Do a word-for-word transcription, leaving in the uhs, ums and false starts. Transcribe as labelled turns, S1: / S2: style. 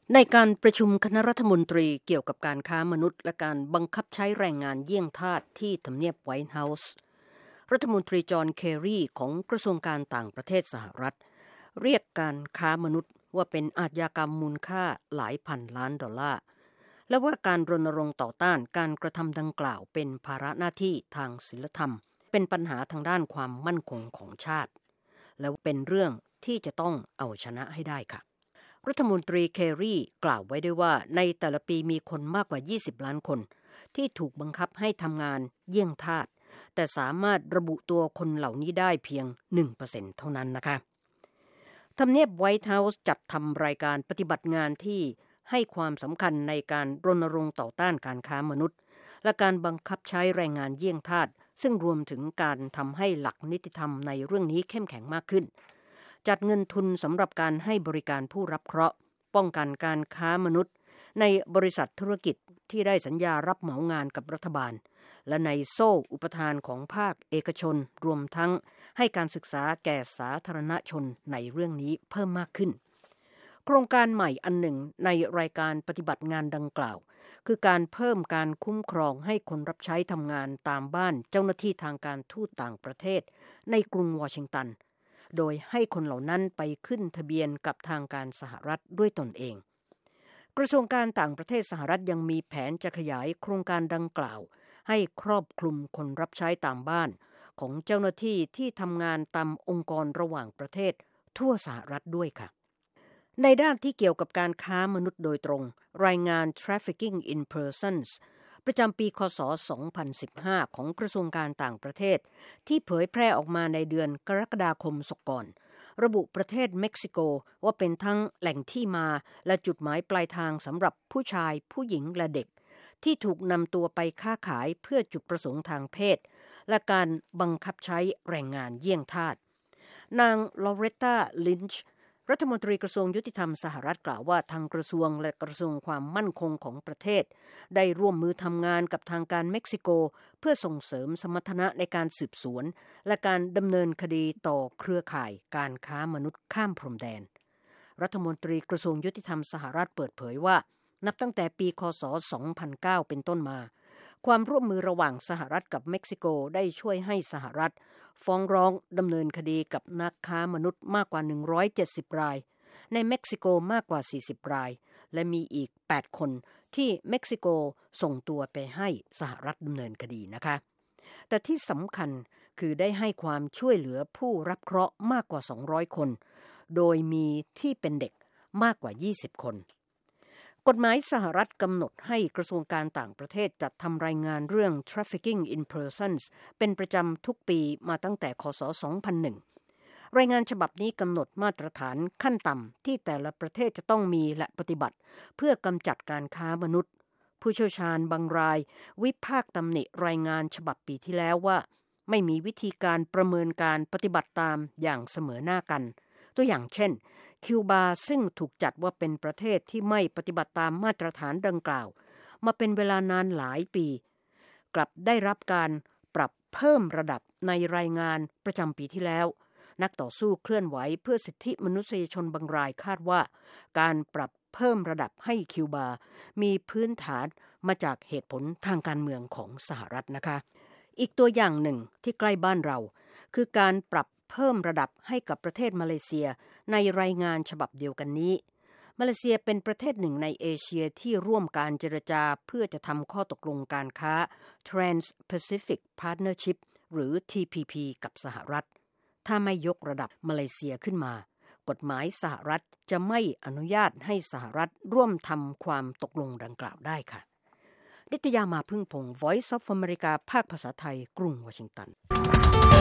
S1: ในการประชุมคณะรัฐมนตรีเกี่ยวกับการค้ามนุษย์และการบังคับใช้แรงงานเยี่ยงทาสที่ทำเนียบไวท์เฮาส์รัฐมนตรีจอห์นเคอรีของกระทรวงการต่างประเทศสหรัฐเรียกการค้ามนุษย์ว่าเป็นอาชญากรรมมูลค่าหลายพันล้านดอลลาร์และว่าการรณรงค์ต่อต้านการกระทำดังกล่าวเป็นภาระหน้าที่ทางศีลธรรมเป็นปัญหาทางด้านความมั่นคงของชาติและเป็นเรื่องที่จะต้องเอาชนะให้ได้ค่ะรัฐมนตรีเคอรีกล่าวไว้ด้วยว่าในแต่ละปีมีคนมากกว่ายี่สิบล้านคนที่ถูกบังคับให้ทำงานเยี่ยงทาสแต่สามารถระบุตัวคนเหล่านี้ได้เพียง หนึ่งเปอร์เซ็นต์ เท่านั้นนะคะทำเนียบไวท์เฮาส์จัดทำรายการปฏิบัติงานที่ให้ความสำคัญในการรณรงค์ต่อต้านการค้ามนุษย์และการบังคับใช้แรงงานเยี่ยงทาสซึ่งรวมถึงการทำให้หลักนิติธรรมในเรื่องนี้เข้มแข็งมากขึ้นจัดเงินทุนสำหรับการให้บริการผู้รับเคราะห์ป้องกันการค้ามนุษย์ในบริษัทธุรกิจที่ได้สัญญารับเหมางานกับรัฐบาลและในโซ่อุปทานของภาคเอกชนรวมทั้งให้การศึกษาแก่สาธารณชนในเรื่องนี้เพิ่มมากขึ้นโครงการใหม่อันหนึ่งในรายการปฏิบัติงานดังกล่าวคือการเพิ่มการคุ้มครองให้คนรับใช้ทำงานตามบ้านเจ้าหน้าที่ทางการทูตต่างประเทศในกรุงวอชิงตันโดยให้คนเหล่านั้นไปขึ้นทะเบียนกับทางการสหรัฐด้วยตนเองกระทรวงการต่างประเทศสหรัฐยังมีแผนจะขยายโครงการดังกล่าวให้ครอบคลุมคนรับใช้ตามบ้านของเจ้าหน้าที่ที่ทำงานตามองค์กรระหว่างประเทศทั่วสหรัฐด้วยค่ะในด้านที่เกี่ยวกับการค้ามนุษย์โดยตรงรายงาน Trafficking in Persons ประจำปีค.ศ. สองพันสิบห้าของกระทรวงการต่างประเทศที่เผยแพร่ออกมาในเดือนกรกฎาคมศกก่อนระบุประเทศเม็กซิโกว่าเป็นทั้งแหล่งที่มาและจุดหมายปลายทางสำหรับผู้ชายผู้หญิงและเด็กที่ถูกนำตัวไปค้าขายเพื่อจุดประสงค์ทางเพศและการบังคับใช้แรงงานเยี่ยงทาสนางลอเรตตาลินช์รัฐมนตรีกระทรวงยุติธรรมสหรัฐกล่าวว่าทางกระทรวงและกระทรวงความมั่นคงของประเทศได้ร่วมมือทำงานกับทางการเม็กซิโกเพื่อส่งเสริมสมรรถนะในการสืบสวนและการดำเนินคดีต่อเครือข่ายการค้ามนุษย์ข้ามพรมแดนรัฐมนตรีกระทรวงยุติธรรมสหรัฐเปิดเผยว่านับตั้งแต่ปีค.ศ. สองพันเก้าเป็นต้นมาความร่วมมือระหว่างสหรัฐกับเม็กซิโกได้ช่วยให้สหรัฐฟ้องร้องดำเนินคดีกับนักค้ามนุษย์มากกว่าหนึ่งร้อยเจ็ดสิบรายในเม็กซิโกมากกว่าสี่สิบรายและมีอีกแปดคนที่เม็กซิโกส่งตัวไปให้สหรัฐดำเนินคดีนะคะแต่ที่สำคัญคือได้ให้ความช่วยเหลือผู้รับเคราะห์มากกว่าสองร้อยคนโดยมีที่เป็นเด็กมากกว่ายี่สิบคนกฎหมายสหรัฐกำหนดให้กระทรวงการต่างประเทศจัดทำรายงานเรื่อง Trafficking in Persons เป็นประจำทุกปีมาตั้งแต่ค.ศ. สองพันหนึ่งรายงานฉบับนี้กำหนดมาตรฐานขั้นต่ำที่แต่ละประเทศจะต้องมีและปฏิบัติเพื่อกำจัดการค้ามนุษย์ผู้เชี่ยวชาญบางรายวิพากษ์ตำหนิรายงานฉบับปีที่แล้วว่าไม่มีวิธีการประเมินการปฏิบัติตามอย่างเสมอหน้ากันตัวอย่างเช่นคิวบาซึ่งถูกจัดว่าเป็นประเทศที่ไม่ปฏิบัติตามมาตรฐานดังกล่าวมาเป็นเวลานานหลายปีกลับได้รับการปรับเพิ่มระดับในรายงานประจำปีที่แล้วนักต่อสู้เคลื่อนไหวเพื่อสิทธิมนุษยชนบางรายคาดว่าการปรับเพิ่มระดับให้คิวบามีพื้นฐานมาจากเหตุผลทางการเมืองของสหรัฐนะคะอีกตัวอย่างหนึ่งที่ใกล้บ้านเราคือการปรับเพิ่มระดับให้กับประเทศมาเลเซียในรายงานฉบับเดียวกันนี้มาเลเซียเป็นประเทศหนึ่งในเอเชียที่ร่วมการเจรจาเพื่อจะทำข้อตกลงการค้า Trans-Pacific Partnership หรือ ที พี พี กับสหรัฐถ้าไม่ยกระดับมาเลเซียขึ้นมากฎหมายสหรัฐจะไม่อนุญาตให้สหรัฐร่วมทำความตกลงดังกล่าวได้ค่ะนิตยามาพึ่งพงศ์ Voice of America ภาคภาษาไทยกรุงวอชิงตัน